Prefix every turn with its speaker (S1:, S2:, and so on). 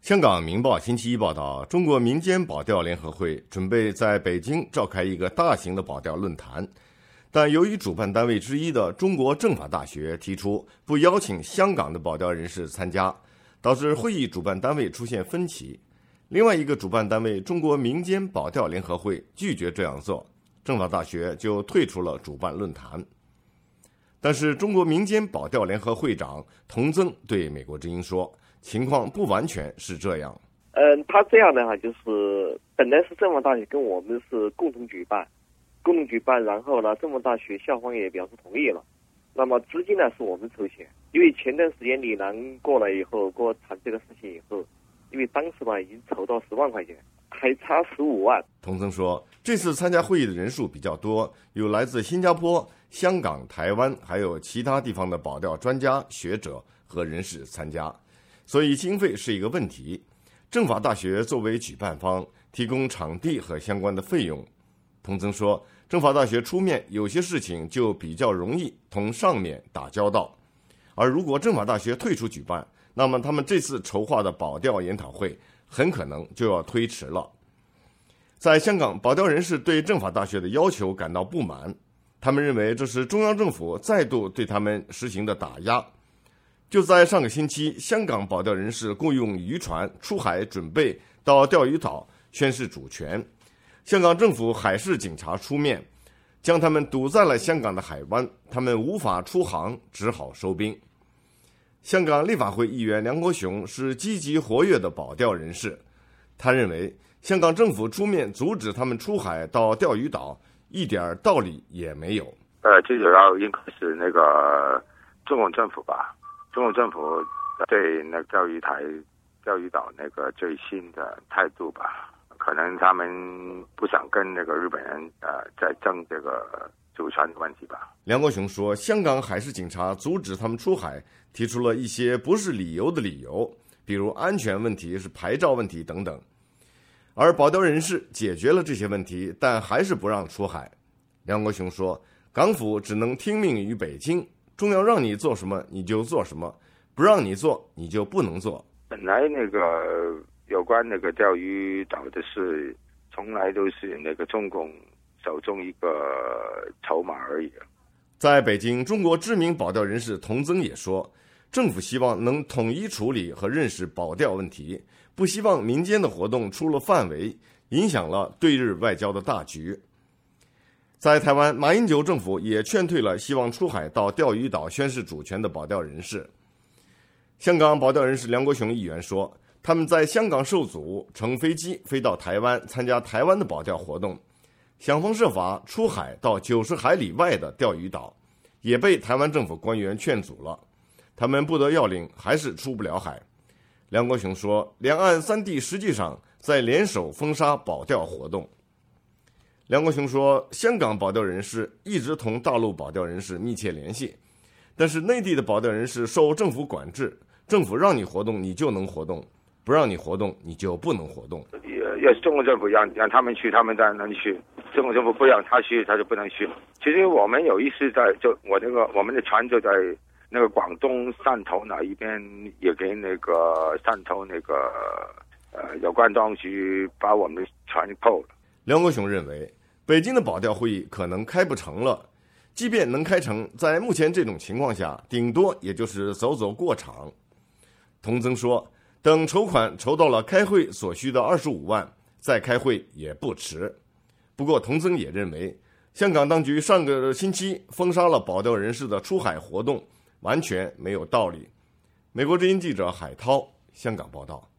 S1: 香港《明报》星期一报道，中国民间保钓联合会准备在北京召开一个大型的保钓论坛，但由于主办单位之一的中国政法大学提出不邀请香港的保钓人士参加，导致会议主办单位出现分歧。另外一个主办单位中国民间保钓联合会拒绝这样做，政法大学就退出了主办论坛。但是中国民间保钓联合会长童增对美国之音说，情况不完全是这样。
S2: 他这样的话，就是本来是政法大学跟我们是共同举办，然后呢，政法大学校方也表示同意了。那么资金呢是我们筹钱，因为前段时间李楠过来以后，跟我谈这个事情以后，因为当时呢已经筹到10万块钱，还差15万。
S1: 童增说，这次参加会议的人数比较多，有来自新加坡、香港、台湾，还有其他地方的保钓专家、学者和人士参加。所以经费是一个问题，政法大学作为举办方提供场地和相关的费用。童增说，政法大学出面，有些事情就比较容易同上面打交道，而如果政法大学退出举办，那么他们这次筹划的保钓研讨会很可能就要推迟了。在香港，保钓人士对政法大学的要求感到不满，他们认为这是中央政府再度对他们实行的打压。就在上个星期，香港保钓人士雇用渔船出海，准备到钓鱼岛宣示主权。香港政府海事警察出面，将他们堵在了香港的海湾，他们无法出航，只好收兵。香港立法会议员梁国雄是积极活跃的保钓人士，他认为香港政府出面阻止他们出海到钓鱼岛，一点道理也没有。
S3: 最主要应该是那个中国政府吧。中国政府对那个钓鱼岛那个最新的态度吧，可能他们不想跟那个日本人再争这个主权的问题吧。
S1: 梁国雄说，香港海事警察阻止他们出海，提出了一些不是理由的理由，比如安全问题、是牌照问题等等。而保钓人士解决了这些问题，但还是不让出海。梁国雄说，港府只能听命于北京，中央让你做什么你就做什么，不让你做你就不能做。
S3: 本来那个有关那个钓鱼岛的事，从来都是那个中共手中一个筹码而已。
S1: 在北京，中国知名保钓人士童增也说，政府希望能统一处理和认识保钓问题，不希望民间的活动出了范围，影响了对日外交的大局。在台湾，马英九政府也劝退了希望出海到钓鱼岛宣示主权的保钓人士。香港保钓人士梁国雄议员说，他们在香港受阻，乘飞机飞到台湾参加台湾的保钓活动，想方设法出海到90海里外的钓鱼岛，也被台湾政府官员劝阻了，他们不得要领，还是出不了海。梁国雄说，两岸三地实际上在联手封杀保钓活动。梁国雄说，香港保钓人士一直同大陆保钓人士密切联系，但是内地的保钓人士受政府管制，政府让你活动你就能活动，不让你活动你就不能活动。
S3: 要是中国政府让他们去，他们当然能去；中国政府不让他去，他就不能去。其实我们有一次我们的船就在那个广东汕头那一边，也给那个汕头那个有关当局把我们的船扣了。
S1: 梁国雄认为，北京的保钓会议可能开不成了，即便能开成，在目前这种情况下，顶多也就是走走过场。童增说，等筹款筹到了开会所需的25万，再开会也不迟。不过童增也认为，香港当局上个星期封杀了保钓人士的出海活动，完全没有道理。美国之音记者海涛，香港报道。